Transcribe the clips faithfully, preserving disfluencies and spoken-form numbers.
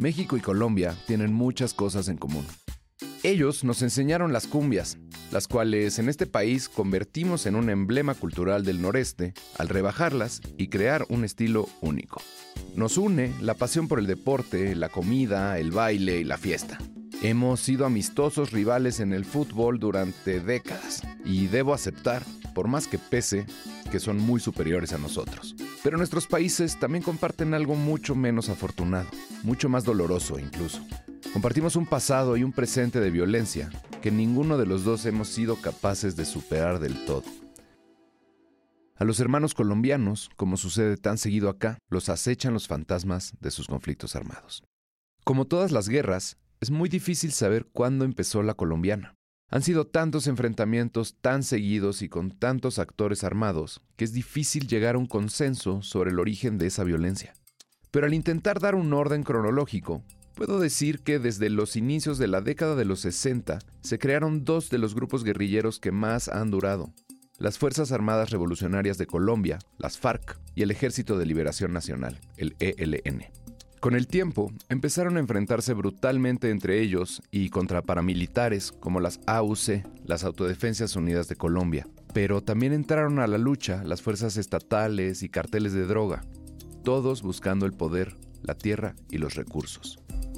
México y Colombia tienen muchas cosas en común. Ellos nos enseñaron las cumbias, las cuales en este país convertimos en un emblema cultural del noreste al rebajarlas y crear un estilo único. Nos une la pasión por el deporte, la comida, el baile y la fiesta. Hemos sido amistosos rivales en el fútbol durante décadas y debo aceptar, por más que pese, que son muy superiores a nosotros. Pero nuestros países también comparten algo mucho menos afortunado, mucho más doloroso incluso. Compartimos un pasado y un presente de violencia que ninguno de los dos hemos sido capaces de superar del todo. A los hermanos colombianos, como sucede tan seguido acá, los acechan los fantasmas de sus conflictos armados. Como todas las guerras, es muy difícil saber cuándo empezó la colombiana. Han sido tantos enfrentamientos tan seguidos y con tantos actores armados que es difícil llegar a un consenso sobre el origen de esa violencia. Pero al intentar dar un orden cronológico, puedo decir que desde los inicios de la década de los sesenta se crearon dos de los grupos guerrilleros que más han durado: las Fuerzas Armadas Revolucionarias de Colombia, las FARC, y el Ejército de Liberación Nacional, el E L N. Con el tiempo, empezaron a enfrentarse brutalmente entre ellos y contra paramilitares como las A U C, las Autodefensas Unidas de Colombia. Pero también entraron a la lucha las fuerzas estatales y carteles de droga, todos buscando el poder, la tierra y los recursos.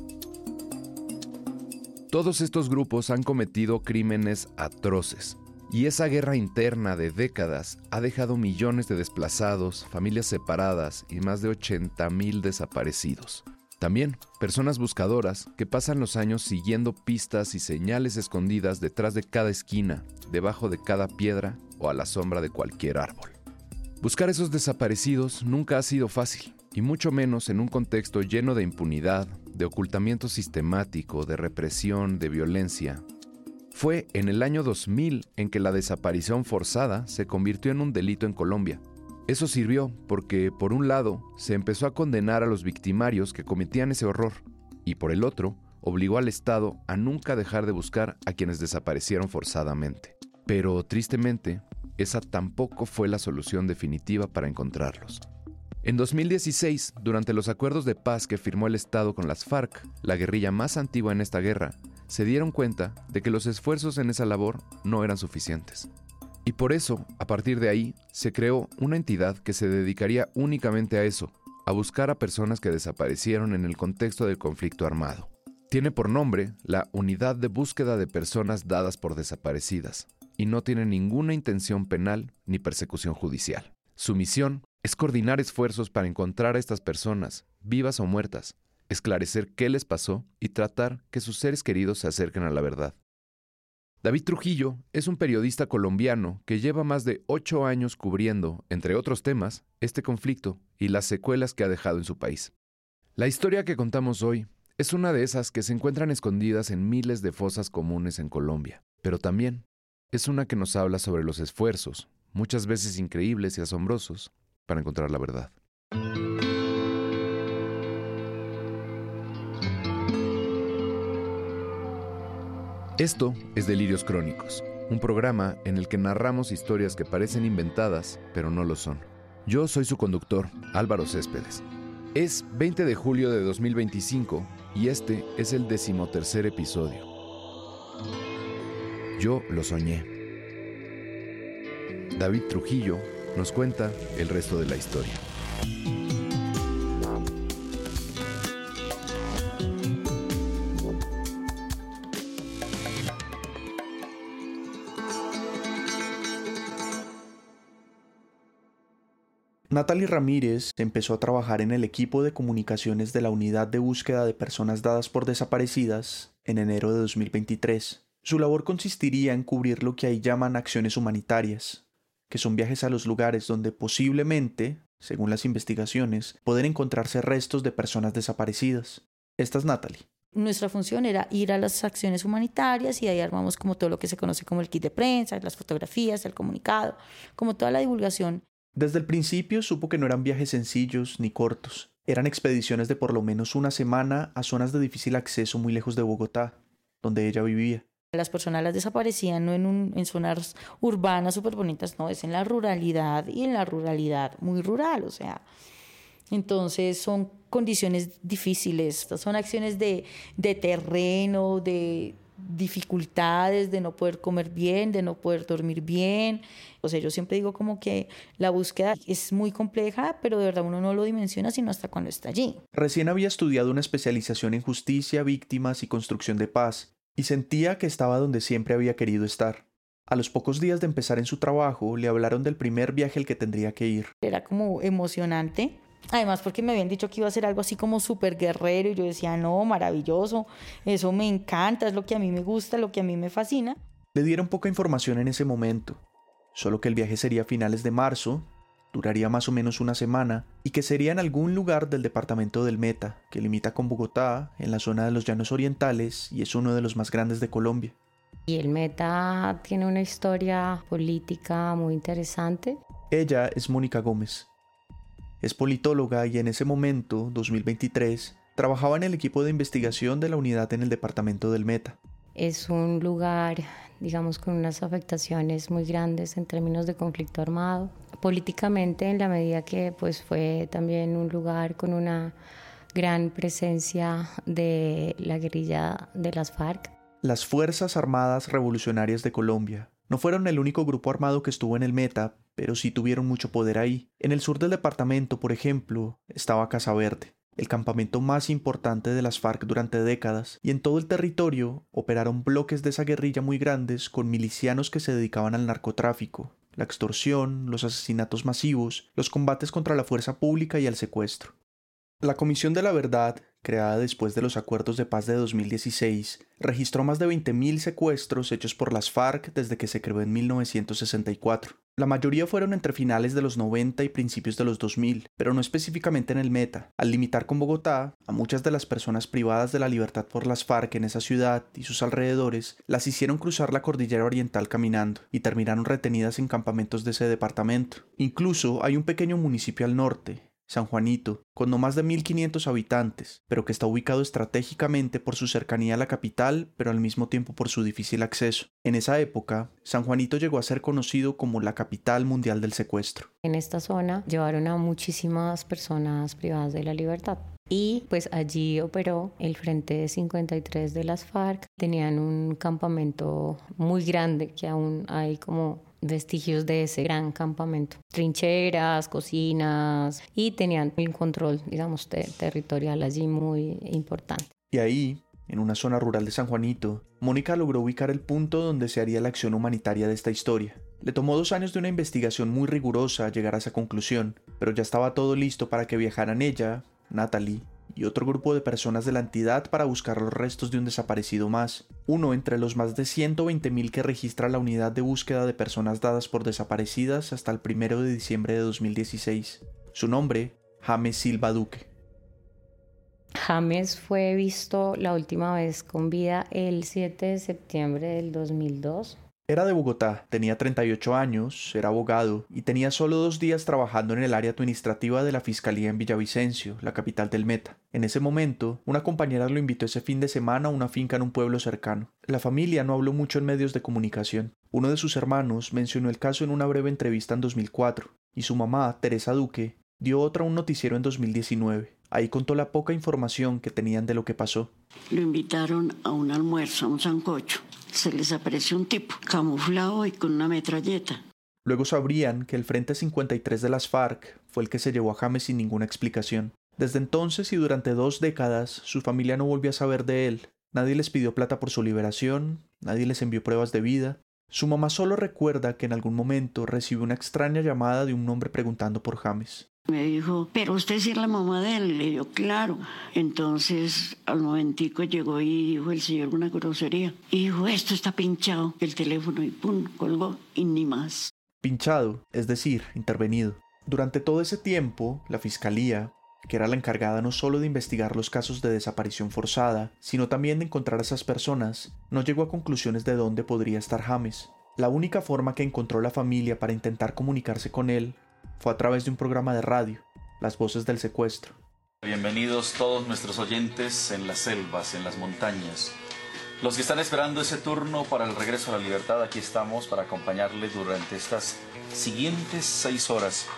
Todos estos grupos han cometido crímenes atroces, y esa guerra interna de décadas ha dejado millones de desplazados, familias separadas y más de ochenta mil desaparecidos. También personas buscadoras que pasan los años siguiendo pistas y señales escondidas detrás de cada esquina, debajo de cada piedra o a la sombra de cualquier árbol. Buscar esos desaparecidos nunca ha sido fácil, y mucho menos en un contexto lleno de impunidad, de ocultamiento sistemático, de represión, de violencia. Fue en el año dos mil en que la desaparición forzada se convirtió en un delito en Colombia. Eso sirvió porque, por un lado, se empezó a condenar a los victimarios que cometían ese horror, y por el otro, obligó al Estado a nunca dejar de buscar a quienes desaparecieron forzadamente. Pero, tristemente, esa tampoco fue la solución definitiva para encontrarlos. En dos mil dieciséis, durante los acuerdos de paz que firmó el Estado con las FARC, la guerrilla más antigua en esta guerra, se dieron cuenta de que los esfuerzos en esa labor no eran suficientes. Y por eso, a partir de ahí, se creó una entidad que se dedicaría únicamente a eso, a buscar a personas que desaparecieron en el contexto del conflicto armado. Tiene por nombre la Unidad de Búsqueda de Personas Dadas por Desaparecidas, y no tiene ninguna intención penal ni persecución judicial. Su misión es coordinar esfuerzos para encontrar a estas personas, vivas o muertas, esclarecer qué les pasó y tratar que sus seres queridos se acerquen a la verdad. David Trujillo es un periodista colombiano que lleva más de ocho años cubriendo, entre otros temas, este conflicto y las secuelas que ha dejado en su país. La historia que contamos hoy es una de esas que se encuentran escondidas en miles de fosas comunes en Colombia, pero también es una que nos habla sobre los esfuerzos, muchas veces increíbles y asombrosos, para encontrar la verdad. Esto es Delirios Crónicos, un programa en el que narramos historias que parecen inventadas, pero no lo son. Yo soy su conductor, Álvaro Céspedes. Es veinte de julio de dos mil veinticinco y este es el decimotercer episodio. Yo lo soñé. David Trujillo nos cuenta el resto de la historia. Natalie Ramírez empezó a trabajar en el equipo de comunicaciones de la Unidad de Búsqueda de Personas Dadas por Desaparecidas en enero de dos mil veintitrés. Su labor consistiría en cubrir lo que ahí llaman acciones humanitarias, que son viajes a los lugares donde posiblemente, según las investigaciones, pueden encontrarse restos de personas desaparecidas. Esta es Natalie. Nuestra función era ir a las acciones humanitarias y ahí armamos como todo lo que se conoce como el kit de prensa, las fotografías, el comunicado, como toda la divulgación. Desde el principio supo que no eran viajes sencillos ni cortos. Eran expediciones de por lo menos una semana a zonas de difícil acceso muy lejos de Bogotá, donde ella vivía. Las personas las desaparecían no en, un, en zonas urbanas súper bonitas, no, es en la ruralidad y en la ruralidad muy rural, o sea, Entonces son condiciones difíciles, son acciones de, de terreno, de dificultades, de no poder comer bien, de no poder dormir bien. O sea, yo siempre digo como que la búsqueda es muy compleja, pero de verdad uno no lo dimensiona sino hasta cuando está allí. Recién había estudiado una especialización en justicia, víctimas y construcción de paz, y sentía que estaba donde siempre había querido estar. A los pocos días de empezar en su trabajo, le hablaron del primer viaje al que tendría que ir. Era como emocionante. Además porque me habían dicho que iba a ser algo así como súper guerrero y yo decía, no, maravilloso, eso me encanta, es lo que a mí me gusta, lo que a mí me fascina. Le dieron poca información en ese momento, solo que el viaje sería a finales de marzo, duraría más o menos una semana y que sería en algún lugar del departamento del Meta, que limita con Bogotá, en la zona de los Llanos Orientales y es uno de los más grandes de Colombia. Y el Meta tiene una historia política muy interesante. Ella es Mónica Gómez. Es politóloga y en ese momento, dos mil veintitrés, trabajaba en el equipo de investigación de la unidad en el departamento del Meta. Es un lugar, digamos, con unas afectaciones muy grandes en términos de conflicto armado. Políticamente, en la medida que pues, fue también un lugar con una gran presencia de la guerrilla de las FARC. Las Fuerzas Armadas Revolucionarias de Colombia no fueron el único grupo armado que estuvo en el Meta, pero sí tuvieron mucho poder ahí. En el sur del departamento, por ejemplo, estaba Casa Verde, el campamento más importante de las FARC durante décadas, y en todo el territorio operaron bloques de esa guerrilla muy grandes con milicianos que se dedicaban al narcotráfico, la extorsión, los asesinatos masivos, los combates contra la fuerza pública y el secuestro. La Comisión de la Verdad, creada después de los acuerdos de paz de dos mil dieciséis, registró más de veinte mil secuestros hechos por las FARC desde que se creó en mil novecientos sesenta y cuatro. La mayoría fueron entre finales de los noventa y principios de los dos mil, pero no específicamente en el Meta. Al limitar con Bogotá, a muchas de las personas privadas de la libertad por las FARC en esa ciudad y sus alrededores, las hicieron cruzar la cordillera oriental caminando y terminaron retenidas en campamentos de ese departamento. Incluso hay un pequeño municipio al norte, San Juanito, con no más de mil quinientos habitantes, pero que está ubicado estratégicamente por su cercanía a la capital, pero al mismo tiempo por su difícil acceso. En esa época, San Juanito llegó a ser conocido como la capital mundial del secuestro. En esta zona llevaron a muchísimas personas privadas de la libertad. Y pues allí operó el Frente cincuenta y tres de las FARC. Tenían un campamento muy grande que aún hay como vestigios de ese gran campamento. Trincheras, cocinas y tenían un control, digamos, ter- territorial allí muy importante. Y ahí, en una zona rural de San Juanito, Mónica logró ubicar el punto donde se haría la acción humanitaria de esta historia. Le tomó dos años de una investigación muy rigurosa llegar a esa conclusión, pero ya estaba todo listo para que viajaran ella, Natalie y otro grupo de personas de la entidad para buscar los restos de un desaparecido más, uno entre los más de ciento veinte mil que registra la unidad de búsqueda de personas dadas por desaparecidas hasta el primero de diciembre de dos mil dieciséis. Su nombre, James Silva Duque. James fue visto la última vez con vida el siete de septiembre del dos mil dos. Era de Bogotá, tenía treinta y ocho años, era abogado y tenía solo dos días trabajando en el área administrativa de la Fiscalía en Villavicencio, la capital del Meta. En ese momento, una compañera lo invitó ese fin de semana a una finca en un pueblo cercano. La familia no habló mucho en medios de comunicación. Uno de sus hermanos mencionó el caso en una breve entrevista en dos mil cuatro, y su mamá, Teresa Duque, dio otra a un noticiero en dos mil diecinueve. Ahí contó la poca información que tenían de lo que pasó. Lo invitaron a un almuerzo, a un sancocho. Se les apareció un tipo, camuflado y con una metralleta. Luego sabrían que el Frente cincuenta y tres de las FARC fue el que se llevó a James sin ninguna explicación. Desde entonces y durante dos décadas, su familia no volvió a saber de él. Nadie les pidió plata por su liberación, nadie les envió pruebas de vida. Su mamá solo recuerda que en algún momento recibió una extraña llamada de un hombre preguntando por James. Me dijo, pero usted sí es la mamá de él. Le digo, claro. Entonces, al momentico llegó y dijo el señor una grosería. Y dijo, esto está pinchado. El teléfono y pum, colgó y ni más. Pinchado, es decir, intervenido. Durante todo ese tiempo, la Fiscalía, que era la encargada no solo de investigar los casos de desaparición forzada, sino también de encontrar a esas personas, no llegó a conclusiones de dónde podría estar James. La única forma que encontró la familia para intentar comunicarse con él fue a través de un programa de radio, Las Voces del Secuestro. Bienvenidos todos nuestros oyentes en las selvas, en las montañas. Los que están esperando ese turno para el regreso a la libertad, aquí estamos para acompañarles durante estas siguientes seis horas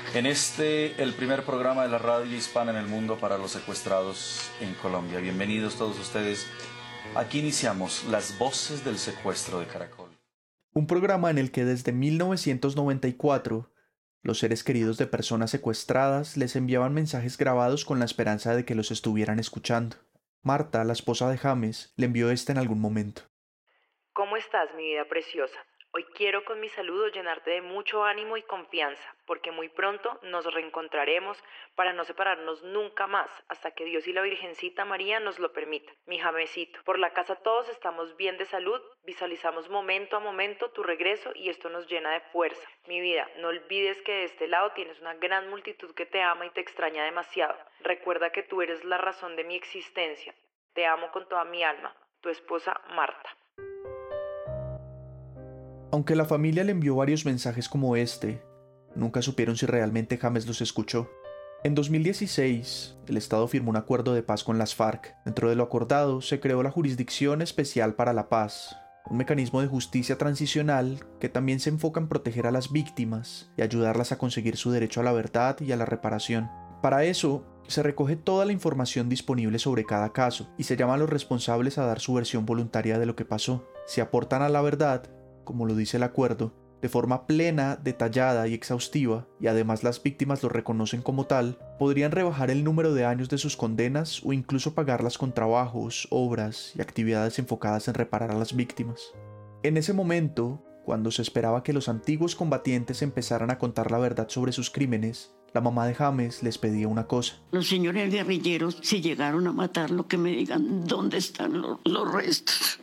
en este, el primer programa de la radio hispana en el mundo para los secuestrados en Colombia. Bienvenidos todos ustedes. Aquí iniciamos Las Voces del Secuestro de Caracol. Un programa en el que desde mil novecientos noventa y cuatro los seres queridos de personas secuestradas les enviaban mensajes grabados con la esperanza de que los estuvieran escuchando. Marta, la esposa de James, le envió este en algún momento. ¿Cómo estás, mi vida preciosa? Hoy quiero con mi saludo llenarte de mucho ánimo y confianza, porque muy pronto nos reencontraremos para no separarnos nunca más, hasta que Dios y la Virgencita María nos lo permitan. Mi Jamesito, por la casa todos estamos bien de salud, visualizamos momento a momento tu regreso y esto nos llena de fuerza. Mi vida, no olvides que de este lado tienes una gran multitud que te ama y te extraña demasiado. Recuerda que tú eres la razón de mi existencia. Te amo con toda mi alma. Tu esposa, Marta. Aunque la familia le envió varios mensajes como este, nunca supieron si realmente James los escuchó. En dos mil dieciséis, el Estado firmó un acuerdo de paz con las FARC. Dentro de lo acordado, se creó la Jurisdicción Especial para la Paz, un mecanismo de justicia transicional que también se enfoca en proteger a las víctimas y ayudarlas a conseguir su derecho a la verdad y a la reparación. Para eso, se recoge toda la información disponible sobre cada caso y se llama a los responsables a dar su versión voluntaria de lo que pasó. Si aportan a la verdad, como lo dice el acuerdo, de forma plena, detallada y exhaustiva, y además las víctimas lo reconocen como tal, podrían rebajar el número de años de sus condenas o incluso pagarlas con trabajos, obras y actividades enfocadas en reparar a las víctimas. En ese momento, cuando se esperaba que los antiguos combatientes empezaran a contar la verdad sobre sus crímenes, la mamá de James les pedía una cosa. Los señores guerrilleros, si llegaron a matarlo, que me digan dónde están los, los restos,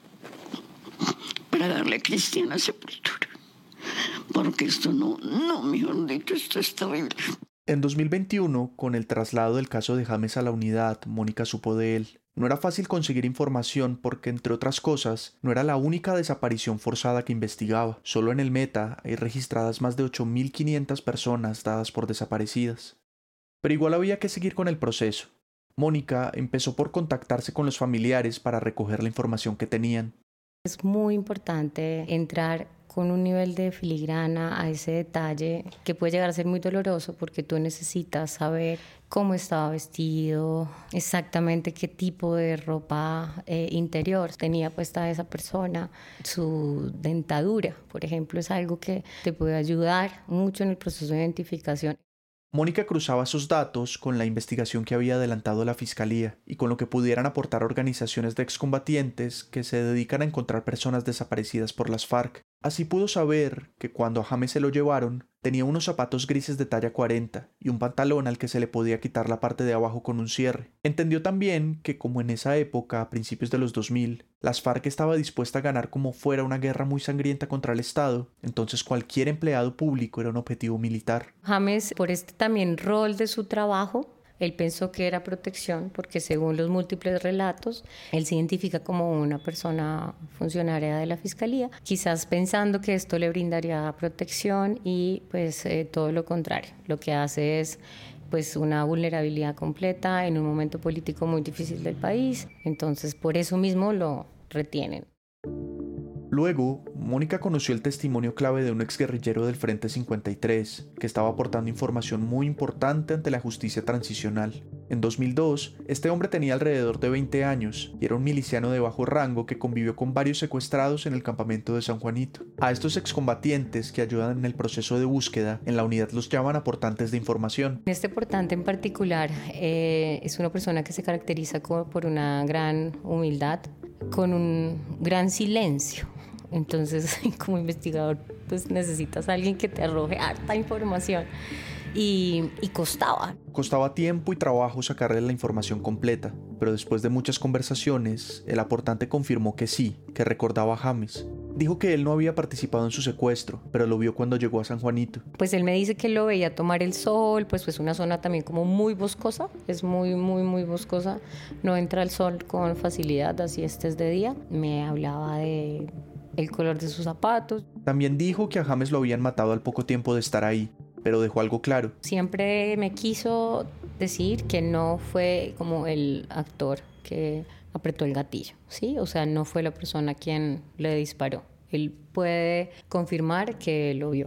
para darle cristiana sepultura. Porque esto no, no, mejor dicho, esto es terrible. En dos mil veintiuno, con el traslado del caso de James a la unidad, Mónica supo de él. No era fácil conseguir información porque, entre otras cosas, no era la única desaparición forzada que investigaba. Solo en el Meta hay registradas más de ocho mil quinientas personas dadas por desaparecidas. Pero igual había que seguir con el proceso. Mónica empezó por contactarse con los familiares para recoger la información que tenían. Es muy importante entrar con un nivel de filigrana a ese detalle que puede llegar a ser muy doloroso porque tú necesitas saber cómo estaba vestido, exactamente qué tipo de ropa eh, interior tenía puesta esa persona, su dentadura, por ejemplo, es algo que te puede ayudar mucho en el proceso de identificación. Mónica cruzaba esos datos con la investigación que había adelantado la Fiscalía y con lo que pudieran aportar organizaciones de excombatientes que se dedican a encontrar personas desaparecidas por las FARC. Así pudo saber que cuando a James se lo llevaron, tenía unos zapatos grises de talla cuarenta y un pantalón al que se le podía quitar la parte de abajo con un cierre. Entendió también que, como en esa época, a principios de los dos mil, las FARC estaba dispuesta a ganar como fuera una guerra muy sangrienta contra el Estado, entonces cualquier empleado público era un objetivo militar. James, por este también rol de su trabajo, él pensó que era protección porque según los múltiples relatos, él se identifica como una persona funcionaria de la Fiscalía, quizás pensando que esto le brindaría protección y pues eh, todo lo contrario. Lo que hace es pues una vulnerabilidad completa en un momento político muy difícil del país, entonces por eso mismo lo retienen. Luego, Mónica conoció el testimonio clave de un exguerrillero del Frente cincuenta y tres, que estaba aportando información muy importante ante la justicia transicional. En dos mil dos, este hombre tenía alrededor de veinte años y era un miliciano de bajo rango que convivió con varios secuestrados en el campamento de San Juanito. A estos excombatientes que ayudan en el proceso de búsqueda, en la unidad los llaman aportantes de información. Este aportante en particular eh, es una persona que se caracteriza por una gran humildad, con un gran silencio. Entonces, como investigador, pues necesitas a alguien que te arroje harta información. Y, y costaba. Costaba tiempo y trabajo sacarle la información completa, pero después de muchas conversaciones, el aportante confirmó que sí, que recordaba a James. Dijo que él no había participado en su secuestro, pero lo vio cuando llegó a San Juanito. Pues él me dice que lo veía tomar el sol, pues es pues una zona también como muy boscosa, es muy, muy, muy boscosa. No entra el sol con facilidad, así estés de día. Me hablaba de el color de sus zapatos. También dijo que a James lo habían matado al poco tiempo de estar ahí, pero dejó algo claro. Siempre me quiso decir que no fue como el actor que apretó el gatillo, ¿sí? O sea, no fue la persona quien le disparó. Él puede confirmar que lo vio.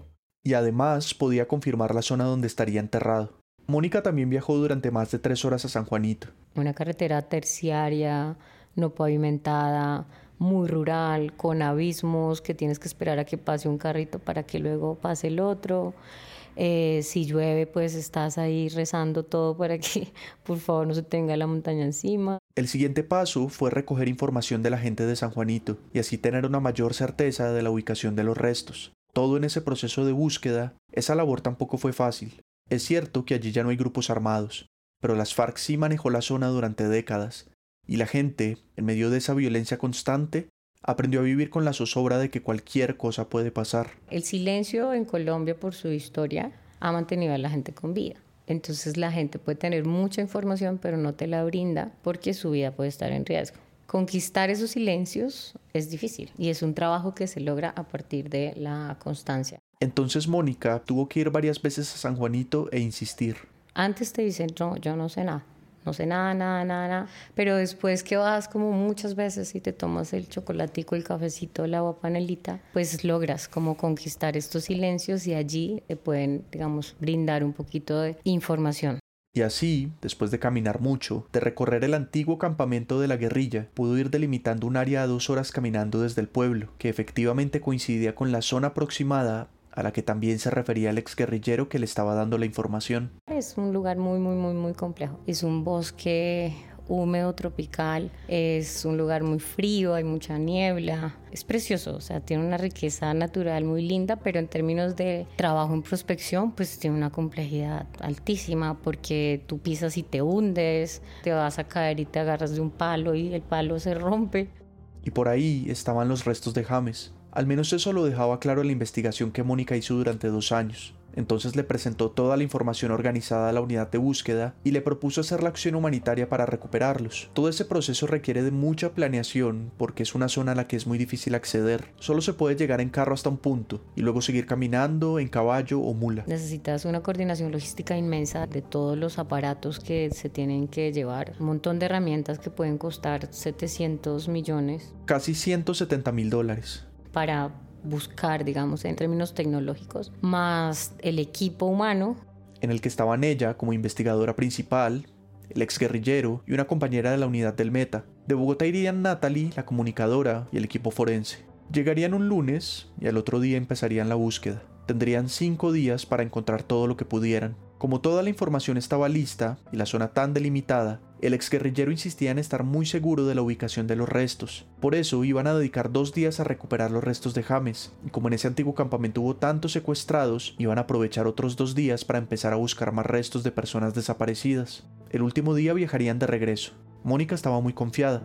y además podía confirmar la zona donde estaría enterrado. Mónica también viajó durante más de tres horas a San Juanito. Una carretera terciaria, no pavimentada, muy rural, con abismos que tienes que esperar a que pase un carrito para que luego pase el otro. Eh, si llueve, pues estás ahí rezando todo para que por favor no se tenga la montaña encima. El siguiente paso fue recoger información de la gente de San Juanito y así tener una mayor certeza de la ubicación de los restos. Todo en ese proceso de búsqueda, esa labor tampoco fue fácil. Es cierto que allí ya no hay grupos armados, pero las FARC sí manejó la zona durante décadas, y la gente, en medio de esa violencia constante, aprendió a vivir con la zozobra de que cualquier cosa puede pasar. El silencio en Colombia, por su historia, ha mantenido a la gente con vida. Entonces la gente puede tener mucha información, pero no te la brinda porque su vida puede estar en riesgo. Conquistar esos silencios es difícil y es un trabajo que se logra a partir de la constancia. Entonces Mónica tuvo que ir varias veces a San Juanito e insistir. Antes te dicen, no, yo no sé nada. No sé nada, nada, nada, nada. Pero después que vas como muchas veces y te tomas el chocolatico, el cafecito, el agua panelita, pues logras como conquistar estos silencios y allí te pueden, digamos, brindar un poquito de información. Y así, después de caminar mucho, de recorrer el antiguo campamento de la guerrilla, pudo ir delimitando un área a dos horas caminando desde el pueblo, que efectivamente coincidía con la zona aproximada a la que también se refería el exguerrillero que le estaba dando la información. Es un lugar muy, muy, muy, muy complejo. Es un bosque húmedo tropical, es un lugar muy frío, hay mucha niebla. Es precioso, o sea, tiene una riqueza natural muy linda, pero en términos de trabajo en prospección, pues tiene una complejidad altísima porque tú pisas y te hundes, te vas a caer y te agarras de un palo y el palo se rompe. Y por ahí estaban los restos de James. Al menos eso lo dejaba claro la investigación que Mónica hizo durante dos años. Entonces le presentó toda la información organizada a la unidad de búsqueda y le propuso hacer la acción humanitaria para recuperarlos. Todo ese proceso requiere de mucha planeación porque es una zona a la que es muy difícil acceder. Solo se puede llegar en carro hasta un punto y luego seguir caminando en caballo o mula. Necesitas una coordinación logística inmensa de todos los aparatos que se tienen que llevar. Un montón de herramientas que pueden costar setecientos millones. Casi ciento setenta mil dólares. Para buscar, digamos, en términos tecnológicos, más el equipo humano. En el que estaban ella como investigadora principal, el exguerrillero y una compañera de la unidad del Meta. De Bogotá irían Natalie, la comunicadora, y el equipo forense. Llegarían un lunes y al otro día empezarían la búsqueda. Tendrían cinco días para encontrar todo lo que pudieran. Como toda la información estaba lista y la zona tan delimitada, el exguerrillero insistía en estar muy seguro de la ubicación de los restos. Por eso iban a dedicar dos días a recuperar los restos de James, y como en ese antiguo campamento hubo tantos secuestrados, iban a aprovechar otros dos días para empezar a buscar más restos de personas desaparecidas. El último día viajarían de regreso. Mónica estaba muy confiada.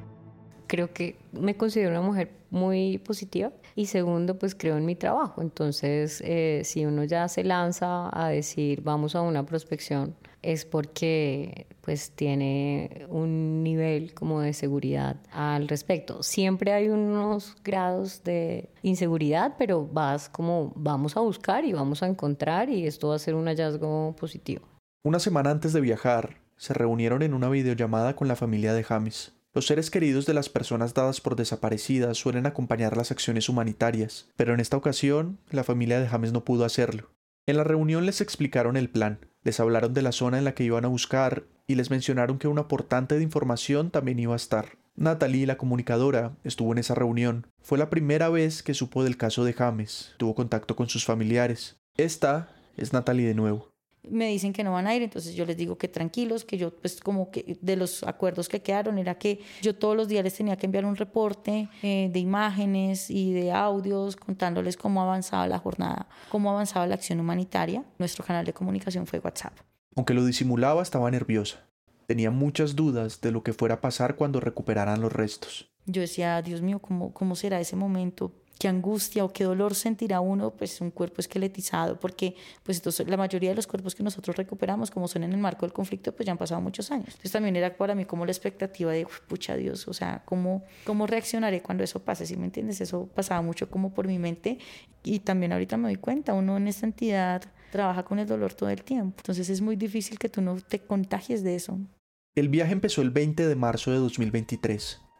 Creo que me considero una mujer muy positiva y segundo, pues creo en mi trabajo. Entonces, eh, si uno ya se lanza a decir vamos a una prospección, es porque pues tiene un nivel como de seguridad al respecto. Siempre hay unos grados de inseguridad, pero vas como vamos a buscar y vamos a encontrar y esto va a ser un hallazgo positivo. Una semana antes de viajar, se reunieron en una videollamada con la familia de James. Los seres queridos de las personas dadas por desaparecidas suelen acompañar las acciones humanitarias, pero en esta ocasión, la familia de James no pudo hacerlo. En la reunión les explicaron el plan, les hablaron de la zona en la que iban a buscar y les mencionaron que un aportante de información también iba a estar. Natalie, la comunicadora, estuvo en esa reunión. Fue la primera vez que supo del caso de James, tuvo contacto con sus familiares. Esta es Natalie de nuevo. Me dicen que no van a ir, entonces yo les digo que tranquilos, que yo pues como que de los acuerdos que quedaron era que yo todos los días les tenía que enviar un reporte eh, de imágenes y de audios contándoles cómo avanzaba la jornada, cómo avanzaba la acción humanitaria. Nuestro canal de comunicación fue WhatsApp. Aunque lo disimulaba, estaba nerviosa. Tenía muchas dudas de lo que fuera a pasar cuando recuperaran los restos. Yo decía, Dios mío, ¿cómo, cómo será ese momento? Qué angustia o qué dolor sentirá uno, pues un cuerpo esqueletizado, porque pues entonces, la mayoría de los cuerpos que nosotros recuperamos, como son en el marco del conflicto, pues ya han pasado muchos años. Entonces también era para mí como la expectativa de, pucha Dios, o sea, ¿cómo, cómo reaccionaré cuando eso pase? ¿Sí me entiendes? Eso pasaba mucho como por mi mente y también ahorita me doy cuenta, uno en esta entidad trabaja con el dolor todo el tiempo. Entonces es muy difícil que tú no te contagies de eso. El viaje empezó el veinte de marzo de dos mil veintitrés.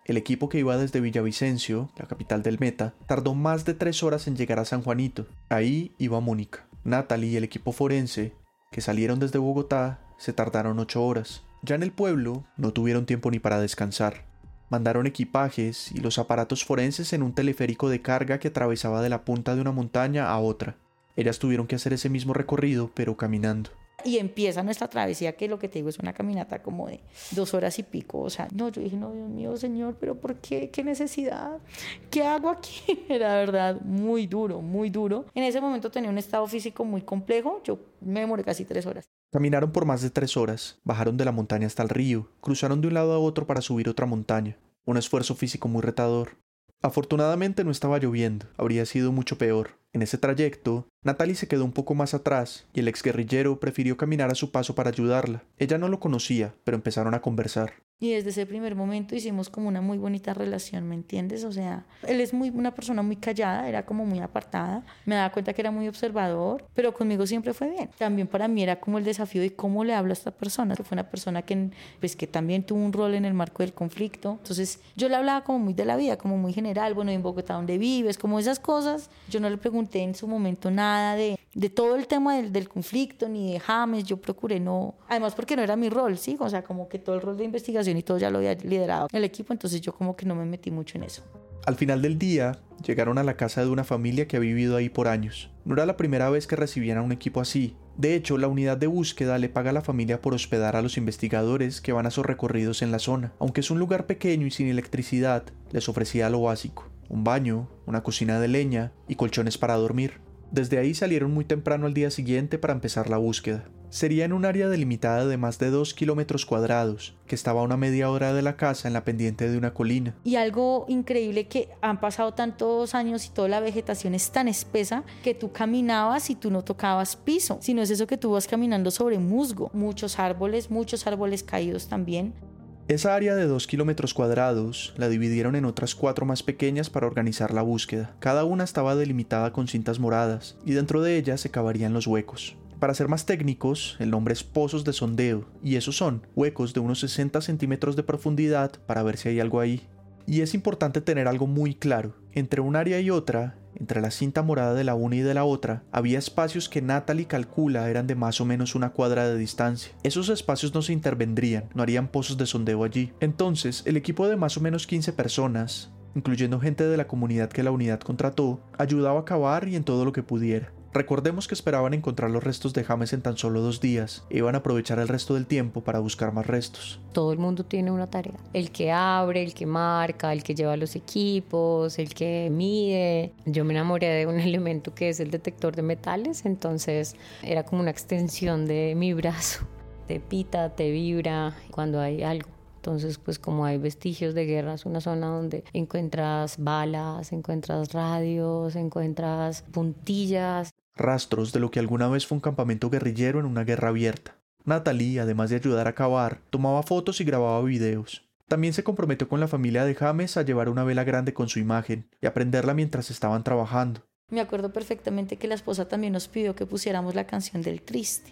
El equipo que iba desde Villavicencio, la capital del Meta, tardó más de tres horas en llegar a San Juanito. Ahí iba Mónica. Natalie y el equipo forense, que salieron desde Bogotá, se tardaron ocho horas. Ya en el pueblo, no tuvieron tiempo ni para descansar. Mandaron equipajes y los aparatos forenses en un teleférico de carga que atravesaba de la punta de una montaña a otra. Ellas tuvieron que hacer ese mismo recorrido, pero caminando. Y empieza nuestra travesía, que lo que te digo es una caminata como de dos horas y pico. O sea, no, yo dije, no, Dios mío, Señor, pero ¿por qué? ¿Qué necesidad? ¿Qué hago aquí? Era verdad muy duro, muy duro. En ese momento tenía un estado físico muy complejo. Yo me demoré casi tres horas. Caminaron por más de tres horas, bajaron de la montaña hasta el río, cruzaron de un lado a otro para subir otra montaña. Un esfuerzo físico muy retador. Afortunadamente no estaba lloviendo, habría sido mucho peor. En ese trayecto, Natalie se quedó un poco más atrás y el exguerrillero prefirió caminar a su paso para ayudarla. Ella no lo conocía, pero empezaron a conversar. Y desde ese primer momento hicimos como una muy bonita relación, ¿me entiendes? O sea, él es muy, una persona muy callada, era como muy apartada. Me daba cuenta que era muy observador, pero conmigo siempre fue bien. También para mí era como el desafío de cómo le hablo a esta persona. Fue una persona que, pues, que también tuvo un rol en el marco del conflicto. Entonces yo le hablaba como muy de la vida, como muy general. Bueno, en Bogotá, ¿dónde vives? Como esas cosas. Yo no le pregunté en su momento nada de, de todo el tema del, del conflicto, ni de James. Yo procuré no... Además porque no era mi rol, ¿sí? O sea, como que todo el rol de investigación y todo ya lo había liderado el equipo, entonces yo como que no me metí mucho en eso. Al final del día, llegaron a la casa de una familia que ha vivido ahí por años. No era la primera vez que recibían a un equipo así. De hecho, la unidad de búsqueda le paga a la familia por hospedar a los investigadores que van a sus recorridos en la zona. Aunque es un lugar pequeño y sin electricidad, les ofrecía lo básico: un baño, una cocina de leña y colchones para dormir. Desde ahí salieron muy temprano al día siguiente para empezar la búsqueda. Sería en un área delimitada de más de dos kilómetros cuadrados, que estaba a una media hora de la casa en la pendiente de una colina. Y algo increíble, que han pasado tantos años y toda la vegetación es tan espesa que tú caminabas y tú no tocabas piso, sino es eso que tú vas caminando sobre musgo. Muchos árboles, muchos árboles caídos también. Esa área de dos kilómetros cuadrados la dividieron en otras cuatro más pequeñas para organizar la búsqueda. Cada una estaba delimitada con cintas moradas y dentro de ellas se cavarían los huecos. Para ser más técnicos, el nombre es pozos de sondeo, y esos son huecos de unos sesenta centímetros de profundidad para ver si hay algo ahí. Y es importante tener algo muy claro: entre un área y otra, entre la cinta morada de la una y de la otra, había espacios que Natalie calcula eran de más o menos una cuadra de distancia. Esos espacios no se intervendrían, no harían pozos de sondeo allí. Entonces, el equipo de más o menos quince personas, incluyendo gente de la comunidad que la unidad contrató, ayudaba a cavar y en todo lo que pudiera. Recordemos que esperaban encontrar los restos de James en tan solo dos días e iban a aprovechar el resto del tiempo para buscar más restos. Todo el mundo tiene una tarea: el que abre, el que marca, el que lleva los equipos, el que mide. Yo me enamoré de un elemento que es el detector de metales, entonces era como una extensión de mi brazo. Te pita, te vibra cuando hay algo. Entonces, pues como hay vestigios de guerra, es una zona donde encuentras balas, encuentras radios, encuentras puntillas. Rastros de lo que alguna vez fue un campamento guerrillero en una guerra abierta. Natalie, además de ayudar a cavar, tomaba fotos y grababa videos. También se comprometió con la familia de James a llevar una vela grande con su imagen y a prenderla mientras estaban trabajando. Me acuerdo perfectamente que la esposa también nos pidió que pusiéramos la canción del Triste.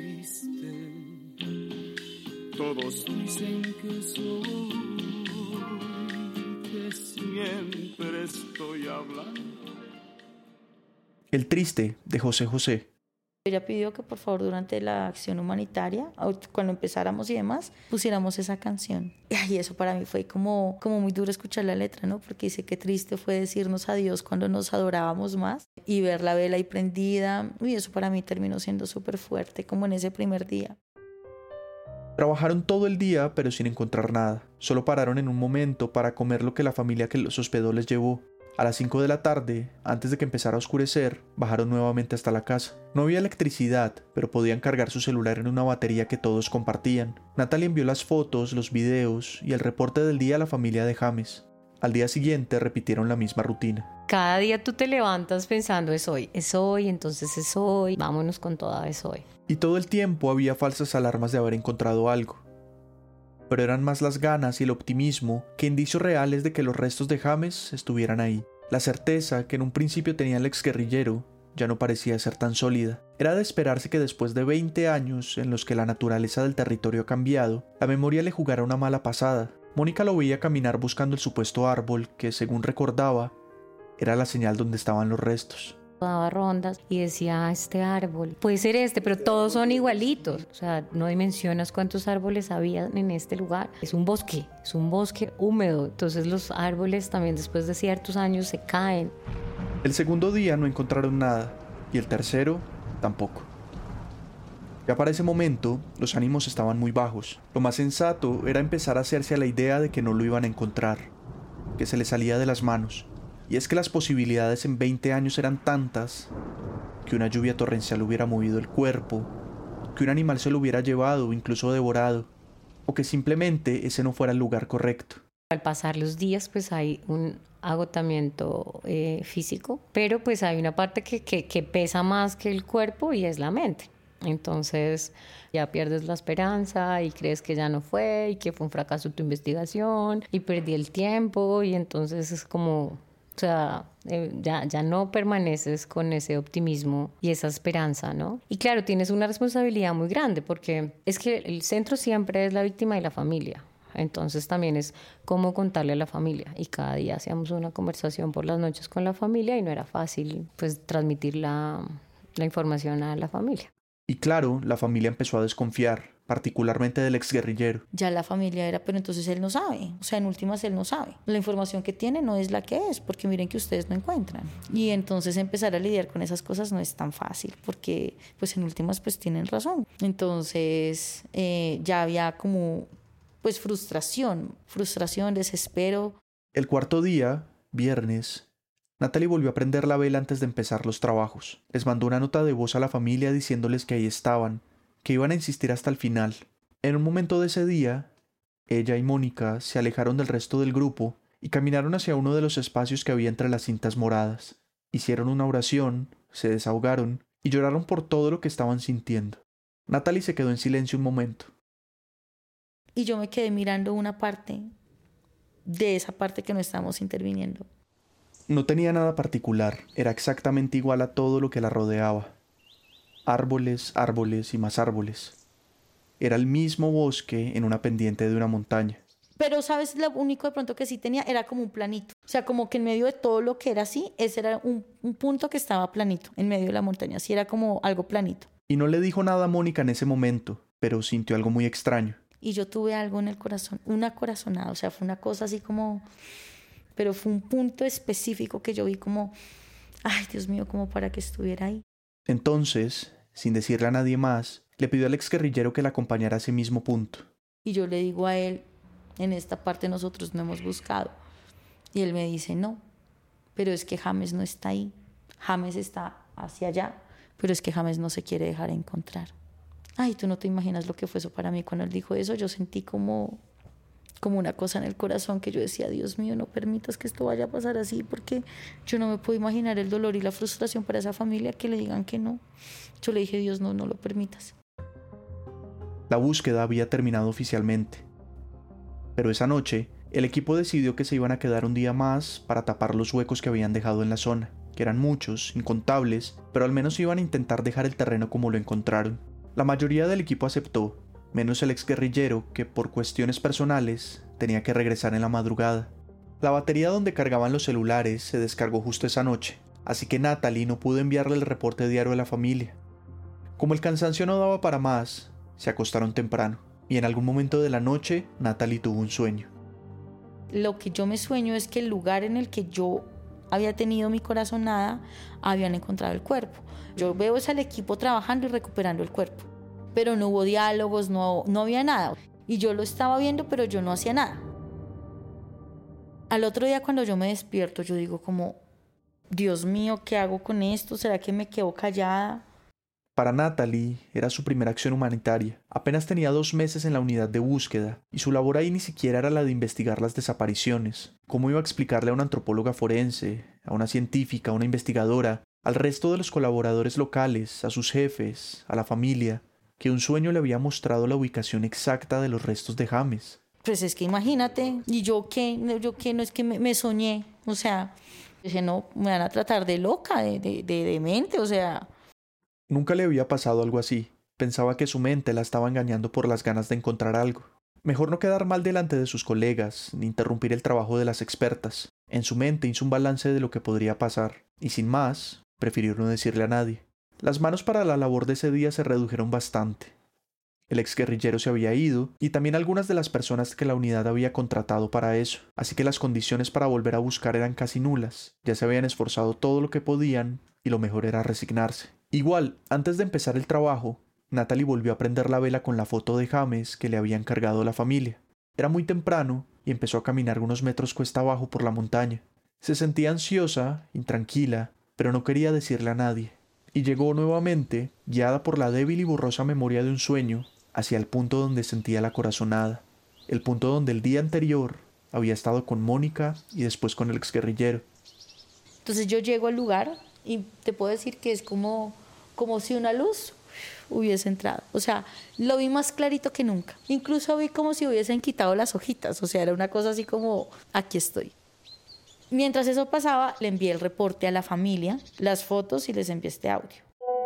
Todos dicen que soy, que siempre estoy hablando. El Triste, de José José. Ella pidió que por favor durante la acción humanitaria, cuando empezáramos y demás, pusiéramos esa canción. Y eso para mí fue como, como muy duro escuchar la letra, ¿no? Porque dice que triste fue decirnos adiós cuando nos adorábamos más y ver la vela ahí prendida. Y eso para mí terminó siendo súper fuerte, como en ese primer día. Trabajaron todo el día, pero sin encontrar nada. Solo pararon en un momento para comer lo que la familia que los hospedó les llevó. A las cinco de la tarde, antes de que empezara a oscurecer, bajaron nuevamente hasta la casa. No había electricidad, pero podían cargar su celular en una batería que todos compartían. Natalie envió las fotos, los videos y el reporte del día a la familia de James. Al día siguiente repitieron la misma rutina. Cada día tú te levantas pensando: es hoy, es hoy, entonces es hoy, vámonos con toda, es hoy. Y todo el tiempo había falsas alarmas de haber encontrado algo. Pero eran más las ganas y el optimismo que indicios reales de que los restos de James estuvieran ahí. La certeza que en un principio tenía el exguerrillero ya no parecía ser tan sólida. Era de esperarse que después de veinte años en los que la naturaleza del territorio ha cambiado, la memoria le jugara una mala pasada. Mónica lo veía caminar buscando el supuesto árbol que, según recordaba, era la señal donde estaban los restos. Daba rondas y decía, ah, este árbol, puede ser este, pero todos son igualitos. O sea, no dimensionas cuántos árboles había en este lugar. Es un bosque, es un bosque húmedo. Entonces los árboles también después de ciertos años se caen. El segundo día no encontraron nada y el tercero tampoco. Ya para ese momento, los ánimos estaban muy bajos. Lo más sensato era empezar a hacerse a la idea de que no lo iban a encontrar, que se les salía de las manos. Y es que las posibilidades en veinte años eran tantas, que una lluvia torrencial hubiera movido el cuerpo, que un animal se lo hubiera llevado o incluso devorado, o que simplemente ese no fuera el lugar correcto. Al pasar los días, pues hay un agotamiento eh, físico, pero pues hay una parte que, que, que pesa más que el cuerpo y es la mente. Entonces ya pierdes la esperanza y crees que ya no fue y que fue un fracaso tu investigación y perdí el tiempo y entonces es como, o sea, eh, ya, ya no permaneces con ese optimismo y esa esperanza, ¿no? Y claro, tienes una responsabilidad muy grande porque es que el centro siempre es la víctima y la familia. Entonces también es cómo contarle a la familia y cada día hacíamos una conversación por las noches con la familia y no era fácil pues transmitir la, la información a la familia. Y claro, la familia empezó a desconfiar, particularmente del exguerrillero. Ya la familia era, pero entonces él no sabe, o sea, en últimas él no sabe. La información que tiene no es la que es, porque miren que ustedes no encuentran. Y entonces empezar a lidiar con esas cosas no es tan fácil, porque pues en últimas pues tienen razón. Entonces eh, ya había como pues frustración, frustración, desespero. El cuarto día, viernes, Natalie volvió a prender la vela antes de empezar los trabajos. Les mandó una nota de voz a la familia diciéndoles que ahí estaban, que iban a insistir hasta el final. En un momento de ese día, ella y Mónica se alejaron del resto del grupo y caminaron hacia uno de los espacios que había entre las cintas moradas. Hicieron una oración, se desahogaron y lloraron por todo lo que estaban sintiendo. Natalie se quedó en silencio un momento. Y yo me quedé mirando una parte de esa parte que no estábamos interviniendo. No tenía nada particular, era exactamente igual a todo lo que la rodeaba. Árboles, árboles y más árboles. Era el mismo bosque en una pendiente de una montaña. Pero, ¿sabes? Lo único de pronto que sí tenía era como un planito. O sea, como que en medio de todo lo que era así, ese era un, un punto que estaba planito, en medio de la montaña. Así era como algo planito. Y no le dijo nada a Mónica en ese momento, pero sintió algo muy extraño. Y yo tuve algo en el corazón, una corazonada. O sea, fue una cosa así como... Pero fue un punto específico que yo vi como... Ay, Dios mío, como para que estuviera ahí. Entonces, sin decirle a nadie más, le pidió al exguerrillero que la acompañara a ese mismo punto. Y yo le digo a él, en esta parte nosotros no hemos buscado. Y él me dice, no, pero es que James no está ahí. James está hacia allá, pero es que James no se quiere dejar encontrar. Ay, tú no te imaginas lo que fue eso para mí. Cuando él dijo eso, yo sentí como... como una cosa en el corazón que yo decía, Dios mío, no permitas que esto vaya a pasar así, porque yo no me puedo imaginar el dolor y la frustración para esa familia que le digan que no. Yo le dije, Dios, no, no lo permitas. La búsqueda había terminado oficialmente. Pero esa noche, el equipo decidió que se iban a quedar un día más para tapar los huecos que habían dejado en la zona, que eran muchos, incontables, pero al menos iban a intentar dejar el terreno como lo encontraron. La mayoría del equipo aceptó, menos el exguerrillero que por cuestiones personales tenía que regresar en la madrugada. La batería donde cargaban los celulares se descargó justo esa noche, así que Natalie no pudo enviarle el reporte diario a la familia. Como el cansancio no daba para más, se acostaron temprano, y en algún momento de la noche Natalie tuvo un sueño. Lo que yo me sueño es que el lugar en el que yo había tenido mi corazonada, habían encontrado el cuerpo. Yo veo es al equipo trabajando y recuperando el cuerpo. Pero no hubo diálogos, no, no había nada. Y yo lo estaba viendo, pero yo no hacía nada. Al otro día cuando yo me despierto, yo digo como, Dios mío, ¿qué hago con esto? ¿Será que me quedo callada? Para Natalie era su primera acción humanitaria. Apenas tenía dos meses en la unidad de búsqueda, y su labor ahí ni siquiera era la de investigar las desapariciones. ¿Cómo iba a explicarle a una antropóloga forense, a una científica, a una investigadora, al resto de los colaboradores locales, a sus jefes, a la familia, que un sueño le había mostrado la ubicación exacta de los restos de James? Pues es que imagínate, y yo qué, yo qué, no es que me, me soñé, o sea, dije, no, me van a tratar de loca, de, de, de demente, o sea... Nunca le había pasado algo así. Pensaba que su mente la estaba engañando por las ganas de encontrar algo. Mejor no quedar mal delante de sus colegas, ni interrumpir el trabajo de las expertas. En su mente hizo un balance de lo que podría pasar, y sin más, prefirió no decirle a nadie. Las manos para la labor de ese día se redujeron bastante. El exguerrillero se había ido, y también algunas de las personas que la unidad había contratado para eso, así que las condiciones para volver a buscar eran casi nulas. Ya se habían esforzado todo lo que podían, y lo mejor era resignarse. Igual, antes de empezar el trabajo, Natalie volvió a prender la vela con la foto de James que le había encargado la familia. Era muy temprano, y empezó a caminar unos metros cuesta abajo por la montaña. Se sentía ansiosa, intranquila, pero no quería decirle a nadie. Y llegó nuevamente, guiada por la débil y borrosa memoria de un sueño, hacia el punto donde sentía la corazonada, el punto donde el día anterior había estado con Mónica y después con el exguerrillero. Entonces yo llego al lugar y te puedo decir que es como, como si una luz hubiese entrado. O sea, lo vi más clarito que nunca. Incluso vi como si hubiesen quitado las hojitas. O sea, era una cosa así como, aquí estoy. Mientras eso pasaba, le envié el reporte a la familia, las fotos y les envié este audio.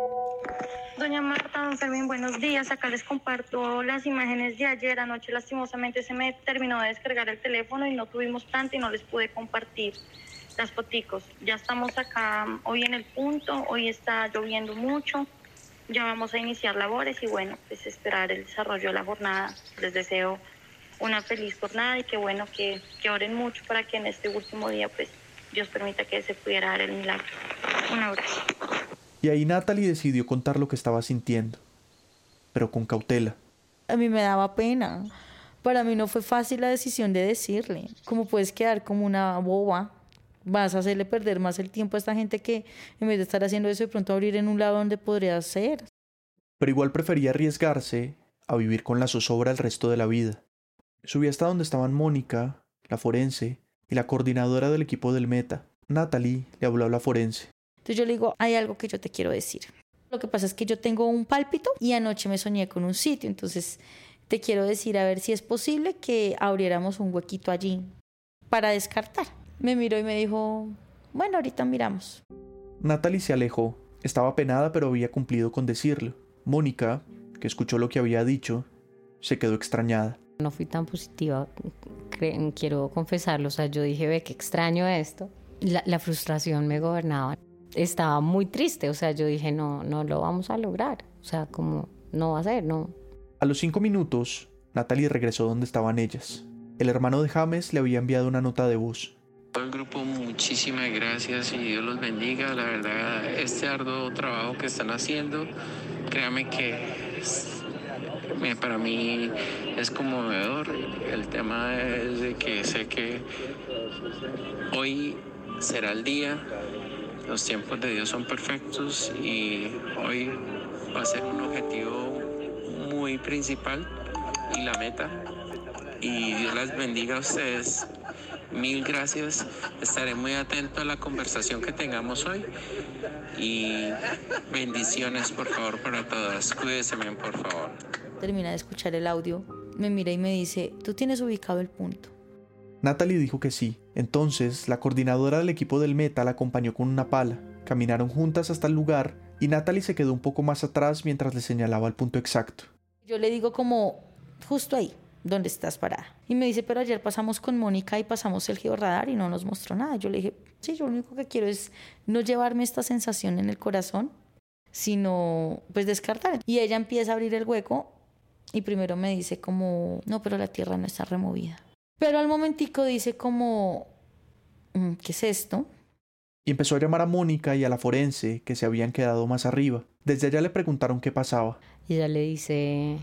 Doña Marta, don Fermín, buenos días. Acá les comparto las imágenes de ayer. Anoche lastimosamente se me terminó de descargar el teléfono y no tuvimos tanto y no les pude compartir las foticos. Ya estamos acá hoy en el punto, hoy está lloviendo mucho. Ya vamos a iniciar labores y bueno, pues esperar el desarrollo de la jornada. Les deseo una feliz jornada y que bueno, que, que oren mucho para que en este último día pues Dios permita que se pudiera dar el milagro. Un abrazo. Y ahí Natalie decidió contar lo que estaba sintiendo, pero con cautela. A mí me daba pena. Para mí no fue fácil la decisión de decirle. ¿Cómo puedes quedar como una boba? Vas a hacerle perder más el tiempo a esta gente que en vez de estar haciendo eso de pronto abrir en un lado donde podría ser. Pero igual prefería arriesgarse a vivir con la zozobra el resto de la vida. Subí hasta donde estaban Mónica, la forense, y la coordinadora del equipo del Meta. Natalie le habló a la forense. Entonces yo le digo, hay algo que yo te quiero decir. Lo que pasa es que yo tengo un pálpito y anoche me soñé con un sitio. Entonces te quiero decir a ver si es posible que abriéramos un huequito allí para descartar. Me miró y me dijo, bueno, ahorita miramos. Natalie se alejó. Estaba penada, pero había cumplido con decirlo. Mónica, que escuchó lo que había dicho, se quedó extrañada. No fui tan positiva, quiero confesarlo. O sea, yo dije, ve, qué extraño esto. La, la frustración me gobernaba. Estaba muy triste, o sea, yo dije, no, no lo vamos a lograr. O sea, como, no va a ser, no. A los cinco minutos, Natalie regresó donde estaban ellas. El hermano de James le había enviado una nota de voz. Todo el grupo, muchísimas gracias y Dios los bendiga. La verdad, este arduo trabajo que están haciendo, créame que es, para mí es conmovedor. El tema es de que sé que hoy será el día, los tiempos de Dios son perfectos y hoy va a ser un objetivo muy principal y la meta. Y Dios las bendiga a ustedes. Mil gracias. Estaré muy atento a la conversación que tengamos hoy. Y bendiciones, por favor, para todas. Cuídense bien, por favor. Termina de escuchar el audio, me mira y me dice, ¿tú tienes ubicado el punto? Natalie dijo que sí. Entonces, la coordinadora del equipo del Meta la acompañó con una pala. Caminaron juntas hasta el lugar y Natalie se quedó un poco más atrás mientras le señalaba el punto exacto. Yo le digo como, justo ahí, donde estás parada. Y me dice, pero ayer pasamos con Mónica y pasamos el georradar y no nos mostró nada. Yo le dije, sí, yo lo único que quiero es no llevarme esta sensación en el corazón, sino pues descartar. Y ella empieza a abrir el hueco y primero me dice como, no, pero la tierra no está removida. Pero al momentico dice como, ¿qué es esto? Y empezó a llamar a Mónica y a la forense que se habían quedado más arriba. Desde allá le preguntaron qué pasaba. Y ella le dice,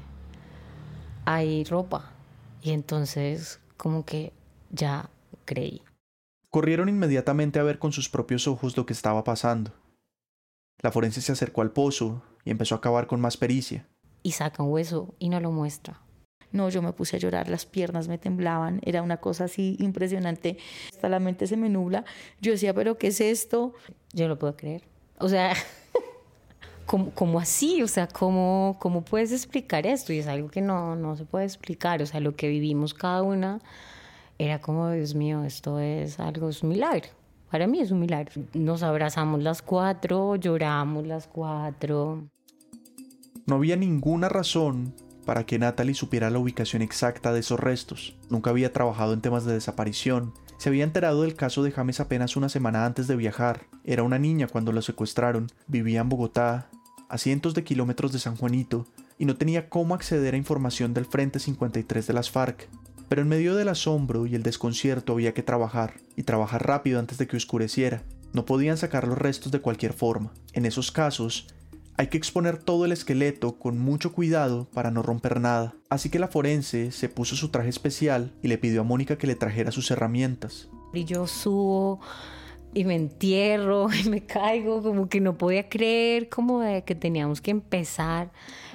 hay ropa. Y entonces como que ya creí. Corrieron inmediatamente a ver con sus propios ojos lo que estaba pasando. La forense se acercó al pozo y empezó a cavar con más pericia. Y saca un hueso y no lo muestra. No, yo me puse a llorar, las piernas me temblaban, era una cosa así impresionante. Hasta la mente se me nubla. Yo decía, ¿pero qué es esto? Yo no lo puedo creer. O sea, ¿cómo, cómo así? O sea, ¿cómo, ¿cómo puedes explicar esto? Y es algo que no, no se puede explicar. O sea, lo que vivimos cada una era como, Dios mío, esto es algo, es un milagro. Para mí es un milagro. Nos abrazamos las cuatro, lloramos las cuatro. No había ninguna razón para que Natalie supiera la ubicación exacta de esos restos. Nunca había trabajado en temas de desaparición. Se había enterado del caso de James apenas una semana antes de viajar. Era una niña cuando la secuestraron. Vivía en Bogotá, a cientos de kilómetros de San Juanito, y no tenía cómo acceder a información del Frente cincuenta y tres de las FARC. Pero en medio del asombro y el desconcierto había que trabajar, y trabajar rápido antes de que oscureciera. No podían sacar los restos de cualquier forma. En esos casos, hay que exponer todo el esqueleto con mucho cuidado para no romper nada. Así que la forense se puso su traje especial y le pidió a Mónica que le trajera sus herramientas. Y yo subo y me entierro y me caigo, como que no podía creer como de que teníamos que empezar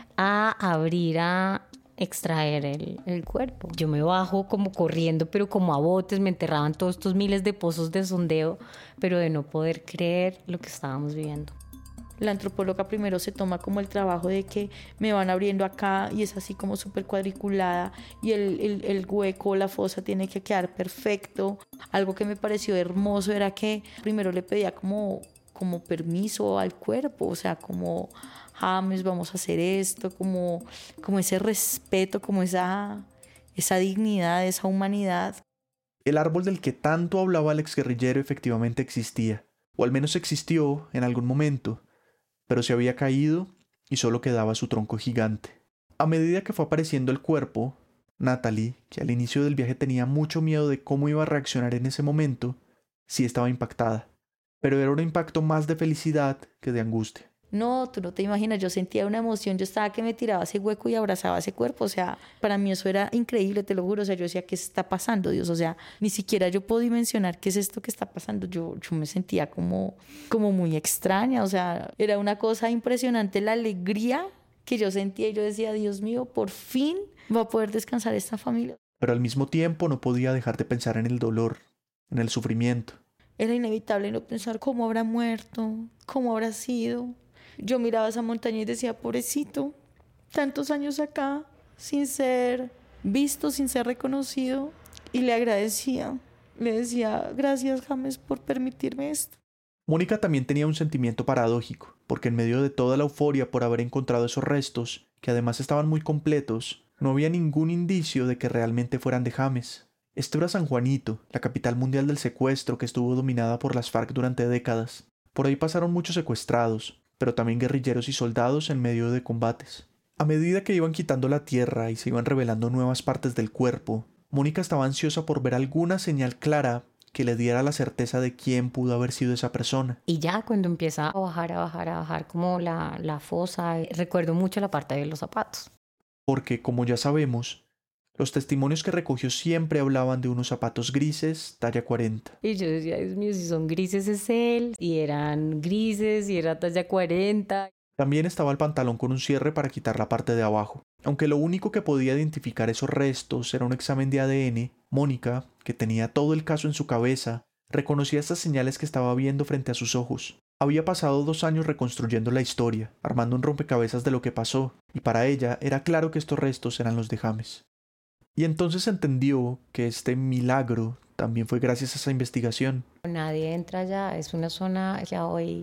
a abrir, a extraer el, el cuerpo. Yo me bajo como corriendo, pero como a botes, me enterraban todos estos miles de pozos de sondeo, pero de no poder creer lo que estábamos viviendo. La antropóloga primero se toma como el trabajo de que me van abriendo acá y es así como súper cuadriculada y el, el, el hueco, la fosa tiene que quedar perfecto. Algo que me pareció hermoso era que primero le pedía como, como permiso al cuerpo, o sea, como James, vamos a hacer esto, como, como ese respeto, como esa, esa dignidad, esa humanidad. El árbol del que tanto hablaba el exguerrillero efectivamente existía, o al menos existió en algún momento, pero se había caído y solo quedaba su tronco gigante. A medida que fue apareciendo el cuerpo, Natalie, que al inicio del viaje tenía mucho miedo de cómo iba a reaccionar en ese momento, sí estaba impactada, pero era un impacto más de felicidad que de angustia. No, tú no te imaginas, yo sentía una emoción, yo estaba que me tiraba ese hueco y abrazaba ese cuerpo, o sea, para mí eso era increíble, te lo juro, o sea, yo decía, ¿qué está pasando, Dios? O sea, ni siquiera yo puedo dimensionar qué es esto que está pasando, yo, yo me sentía como, como muy extraña, o sea, era una cosa impresionante la alegría que yo sentía y yo decía, Dios mío, por fin va a poder descansar esta familia. Pero al mismo tiempo no podía dejar de pensar en el dolor, en el sufrimiento. Era inevitable no pensar cómo habrá muerto, cómo habrá sido. Yo miraba esa montaña y decía, pobrecito, tantos años acá, sin ser visto, sin ser reconocido. Y le agradecía, le decía, gracias James por permitirme esto. Mónica también tenía un sentimiento paradójico, porque en medio de toda la euforia por haber encontrado esos restos, que además estaban muy completos, no había ningún indicio de que realmente fueran de James. Esto era San Juanito, la capital mundial del secuestro que estuvo dominada por las FARC durante décadas. Por ahí pasaron muchos secuestrados, pero también guerrilleros y soldados en medio de combates. A medida que iban quitando la tierra y se iban revelando nuevas partes del cuerpo, Mónica estaba ansiosa por ver alguna señal clara que le diera la certeza de quién pudo haber sido esa persona. Y ya cuando empieza a bajar, a bajar, a bajar como la, la fosa, recuerdo mucho la parte de los zapatos. Porque, como ya sabemos, los testimonios que recogió siempre hablaban de unos zapatos grises, talla cuarenta. Y yo decía, Dios mío, si son grises es él. Y eran grises y era talla cuarenta. También estaba el pantalón con un cierre para quitar la parte de abajo. Aunque lo único que podía identificar esos restos era un examen de A D N, Mónica, que tenía todo el caso en su cabeza, reconocía estas señales que estaba viendo frente a sus ojos. Había pasado dos años reconstruyendo la historia, armando un rompecabezas de lo que pasó, y para ella era claro que estos restos eran los de James. Y entonces entendió que este milagro también fue gracias a esa investigación. Nadie entra allá, es una zona, ya hoy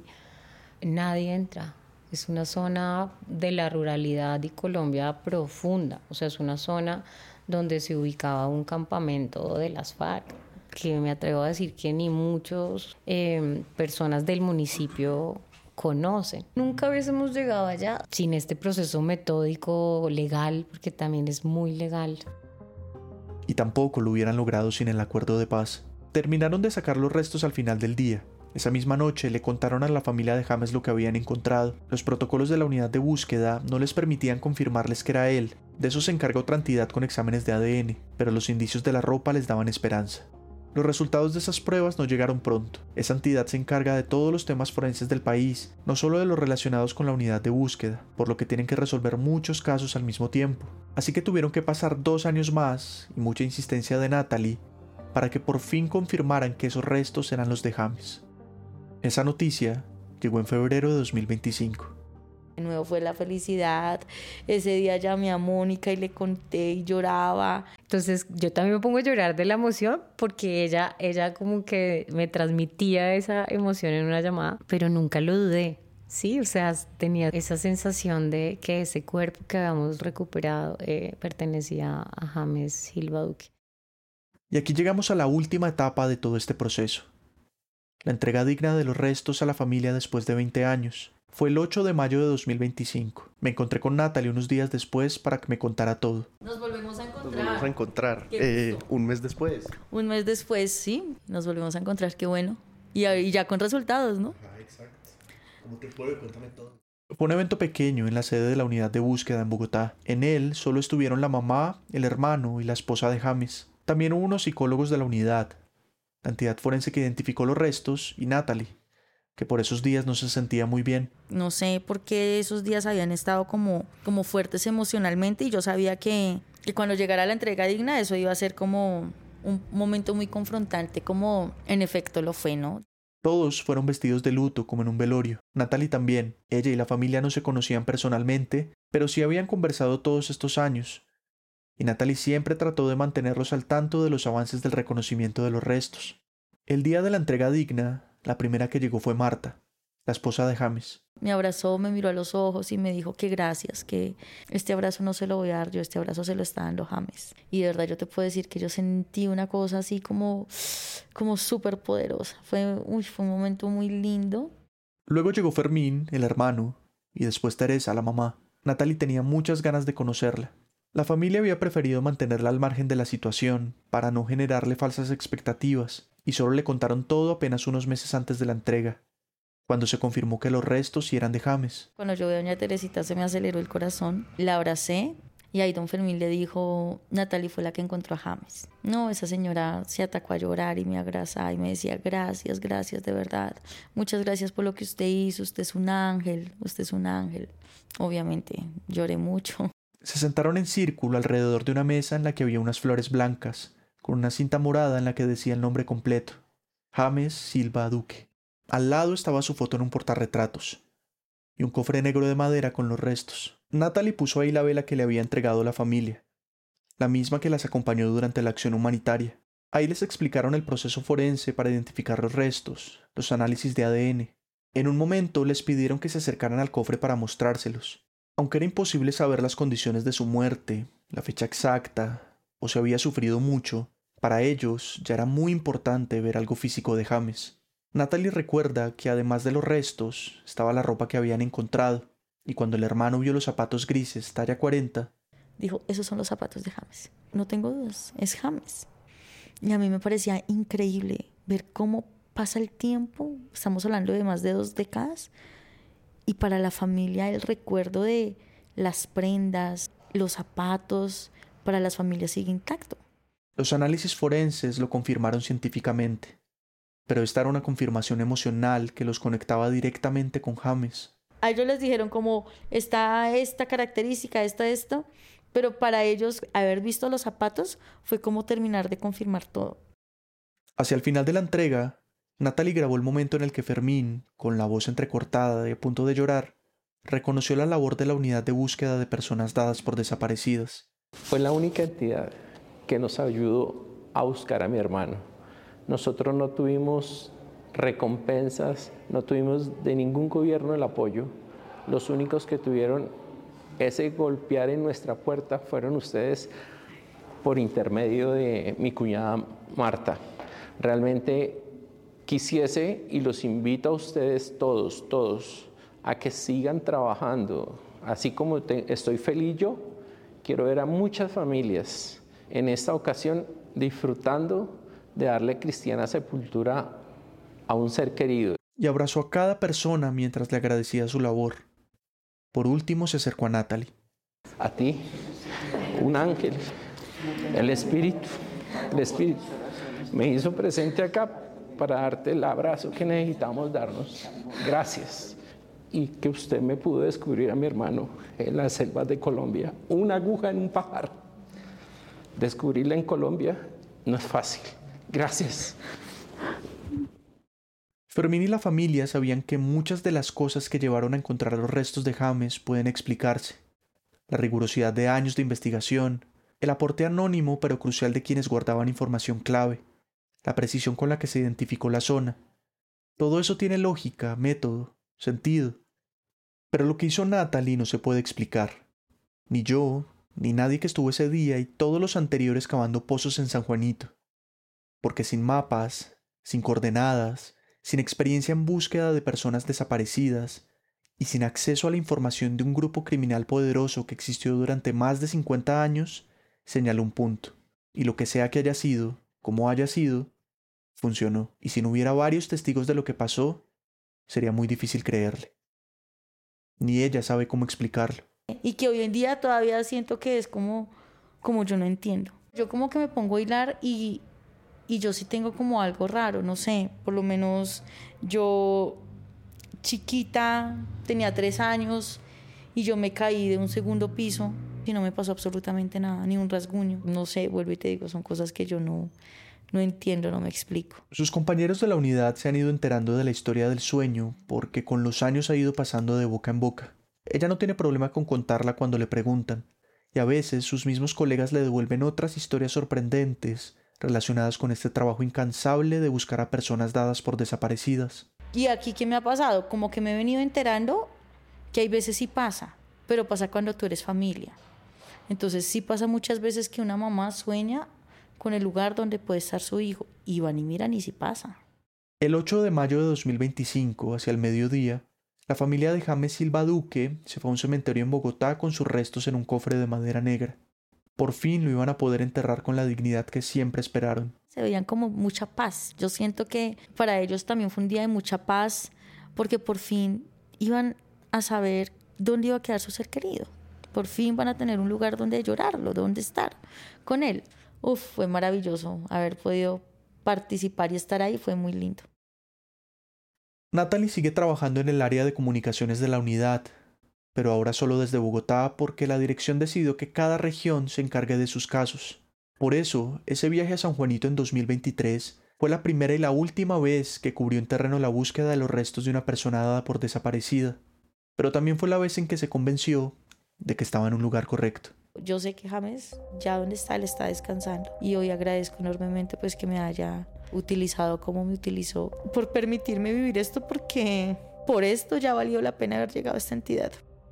nadie entra. Es una zona de la ruralidad de Colombia profunda, o sea, es una zona donde se ubicaba un campamento de las FARC, que me atrevo a decir que ni muchas eh, personas del municipio conocen. Nunca hubiésemos llegado allá sin este proceso metódico legal, porque también es muy legal. Y tampoco lo hubieran logrado sin el acuerdo de paz. Terminaron de sacar los restos al final del día. Esa misma noche le contaron a la familia de James lo que habían encontrado. Los protocolos de la unidad de búsqueda no les permitían confirmarles que era él. De eso se encarga otra entidad con exámenes de A D N, pero los indicios de la ropa les daban esperanza. Los resultados de esas pruebas no llegaron pronto. Esa entidad se encarga de todos los temas forenses del país, no solo de los relacionados con la unidad de búsqueda, por lo que tienen que resolver muchos casos al mismo tiempo. Así que tuvieron que pasar dos años más, y mucha insistencia de Natalie, para que por fin confirmaran que esos restos eran los de James. Esa noticia llegó en febrero de dos mil veinticinco. De nuevo fue la felicidad. Ese día llamé a Mónica y le conté y lloraba. Entonces yo también me pongo a llorar de la emoción porque ella, ella como que me transmitía esa emoción en una llamada, pero nunca lo dudé. Sí, o sea, tenía esa sensación de que ese cuerpo que habíamos recuperado eh, pertenecía a James Silva Duque. Y aquí llegamos a la última etapa de todo este proceso. La entrega digna de los restos a la familia después de veinte años. Fue el ocho de mayo de dos mil veinticinco. Me encontré con Natalie unos días después para que me contara todo. Nos volvemos a encontrar. Nos volvemos a encontrar eh, un mes después. Un mes después, sí, nos volvemos a encontrar, qué bueno. Y, y ya con resultados, ¿no? Ajá, exacto. ¿Cómo te fue? Cuéntame todo. Fue un evento pequeño en la sede de la unidad de búsqueda en Bogotá. En él solo estuvieron la mamá, el hermano y la esposa de James. También hubo unos psicólogos de la unidad, la entidad forense que identificó los restos y Natalie, que por esos días no se sentía muy bien. No sé por qué esos días habían estado como, como fuertes emocionalmente y yo sabía que, que cuando llegara la entrega digna eso iba a ser como un momento muy confrontante, como en efecto lo fue, ¿no? Todos fueron vestidos de luto como en un velorio. Natalie también. Ella y la familia no se conocían personalmente, pero sí habían conversado todos estos años. Y Natalie siempre trató de mantenerlos al tanto de los avances del reconocimiento de los restos. El día de la entrega digna, la primera que llegó fue Marta, la esposa de James. Me abrazó, me miró a los ojos y me dijo que gracias, que este abrazo no se lo voy a dar yo, este abrazo se lo está dando James. Y de verdad yo te puedo decir que yo sentí una cosa así como, como súper poderosa. Fue, uy, fue un momento muy lindo. Luego llegó Fermín, el hermano, y después Teresa, la mamá. Natalie tenía muchas ganas de conocerla. La familia había preferido mantenerla al margen de la situación para no generarle falsas expectativas, y solo le contaron todo apenas unos meses antes de la entrega, cuando se confirmó que los restos sí eran de James. Cuando yo vi a doña Teresita se me aceleró el corazón, la abracé y ahí don Fermín le dijo, Natalie fue la que encontró a James. No, esa señora se atacó a llorar y me abrazaba y me decía, gracias, gracias de verdad, muchas gracias por lo que usted hizo, usted es un ángel, usted es un ángel. Obviamente lloré mucho. Se sentaron en círculo alrededor de una mesa en la que había unas flores blancas, con una cinta morada en la que decía el nombre completo, James Silva Duque. Al lado estaba su foto en un portarretratos y un cofre negro de madera con los restos. Natalie puso ahí la vela que le había entregado la familia, la misma que las acompañó durante la acción humanitaria. Ahí les explicaron el proceso forense para identificar los restos, los análisis de A D N. En un momento les pidieron que se acercaran al cofre para mostrárselos. Aunque era imposible saber las condiciones de su muerte, la fecha exacta, o si había sufrido mucho, para ellos ya era muy importante ver algo físico de James. Natalie recuerda que además de los restos, estaba la ropa que habían encontrado, y cuando el hermano vio los zapatos grises talla cuarenta, dijo, esos son los zapatos de James. No tengo dudas, es James. Y a mí me parecía increíble ver cómo pasa el tiempo, estamos hablando de más de dos décadas, y para la familia el recuerdo de las prendas, los zapatos, para las familias sigue intacto. Los análisis forenses lo confirmaron científicamente, pero esta era una confirmación emocional que los conectaba directamente con James. A ellos les dijeron como, está esta característica, esta, esto, pero para ellos haber visto los zapatos fue como terminar de confirmar todo. Hacia el final de la entrega, Natalie grabó el momento en el que Fermín, con la voz entrecortada y a punto de llorar, reconoció la labor de la unidad de búsqueda de personas dadas por desaparecidas. Fue la única entidad que nos ayudó a buscar a mi hermano. Nosotros no tuvimos recompensas, no tuvimos de ningún gobierno el apoyo. Los únicos que tuvieron ese golpear en nuestra puerta fueron ustedes por intermedio de mi cuñada Marta. Realmente quisiese y los invito a ustedes todos, todos, a que sigan trabajando. Así como te, estoy feliz yo, quiero ver a muchas familias en esta ocasión disfrutando de darle cristiana sepultura a un ser querido. Y abrazó a cada persona mientras le agradecía su labor. Por último se acercó a Natalie. A ti, un ángel, el Espíritu, el Espíritu me hizo presente acá para darte el abrazo que necesitamos darnos. Gracias. Y que usted me pudo descubrir a mi hermano en las selvas de Colombia. Una aguja en un pajar. Descubrirla en Colombia no es fácil. Gracias. Fermín y la familia sabían que muchas de las cosas que llevaron a encontrar los restos de James pueden explicarse. La rigurosidad de años de investigación, el aporte anónimo pero crucial de quienes guardaban información clave, la precisión con la que se identificó la zona. Todo eso tiene lógica, método, sentido. Pero lo que hizo Natalie no se puede explicar. Ni yo, ni nadie que estuvo ese día y todos los anteriores cavando pozos en San Juanito. Porque sin mapas, sin coordenadas, sin experiencia en búsqueda de personas desaparecidas y sin acceso a la información de un grupo criminal poderoso que existió durante más de cincuenta años, señaló un punto. Y lo que sea que haya sido, como haya sido, funcionó. Y si no hubiera varios testigos de lo que pasó, sería muy difícil creerle. Ni ella sabe cómo explicarlo. Y que hoy en día todavía siento que es como, como yo no entiendo. Yo como que me pongo a hilar y, y yo sí tengo como algo raro, no sé, por lo menos yo chiquita, tenía tres años y yo me caí de un segundo piso y no me pasó absolutamente nada, ni un rasguño. No sé, vuelvo y te digo, son cosas que yo no, no entiendo, no me explico. Sus compañeros de la unidad se han ido enterando de la historia del sueño porque con los años ha ido pasando de boca en boca. Ella no tiene problema con contarla cuando le preguntan, y a veces sus mismos colegas le devuelven otras historias sorprendentes relacionadas con este trabajo incansable de buscar a personas dadas por desaparecidas. ¿Y aquí qué me ha pasado? Como que me he venido enterando que hay veces sí pasa, pero pasa cuando tú eres familia. Entonces sí pasa muchas veces que una mamá sueña con el lugar donde puede estar su hijo, y van y miran y sí pasa. El ocho de mayo de dos mil veinticinco, hacia el mediodía, la familia de James Silva Duque se fue a un cementerio en Bogotá con sus restos en un cofre de madera negra. Por fin lo iban a poder enterrar con la dignidad que siempre esperaron. Se veían como mucha paz. Yo siento que para ellos también fue un día de mucha paz, porque por fin iban a saber dónde iba a quedar su ser querido. Por fin van a tener un lugar donde llorarlo, donde estar con él. Uf, fue maravilloso haber podido participar y estar ahí, fue muy lindo. Natalie sigue trabajando en el área de comunicaciones de la unidad, pero ahora solo desde Bogotá porque la dirección decidió que cada región se encargue de sus casos. Por eso, ese viaje a San Juanito en dos mil veintitrés fue la primera y la última vez que cubrió en terreno la búsqueda de los restos de una persona dada por desaparecida, pero también fue la vez en que se convenció de que estaba en un lugar correcto. Yo sé que James, ya donde está, él está descansando. Y hoy agradezco enormemente pues que me haya utilizado como me utilizó, por permitirme vivir esto, porque por esto ya valió la pena haber llegado a esta entidad.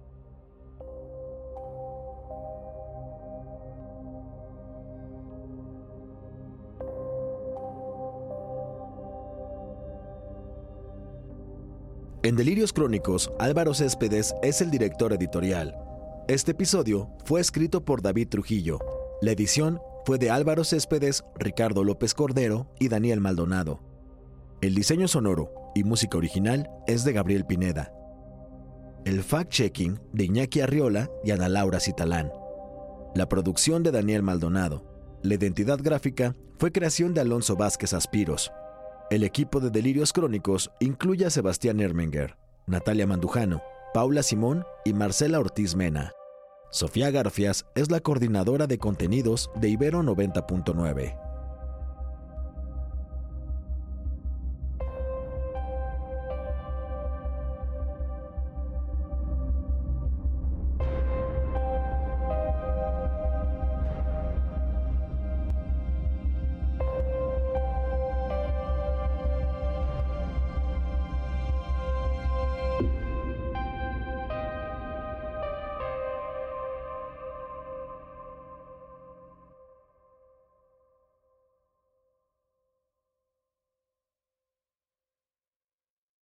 En Delirios Crónicos, Álvaro Céspedes es el director editorial. Este episodio fue escrito por David Trujillo. La edición fue de Álvaro Céspedes, Ricardo López Cordero y Daniel Maldonado. El diseño sonoro y música original es de Gabriel Pineda. El fact-checking de Iñaki Arriola y Ana Laura Citalán. La producción de Daniel Maldonado. La identidad gráfica fue creación de Alonso Vázquez Aspiros. El equipo de Delirios Crónicos incluye a Sebastián Ermenger, Natalia Mandujano, Paula Simón y Marcela Ortiz Mena. Sofía Garfias es la coordinadora de contenidos de Ibero noventa punto nueve.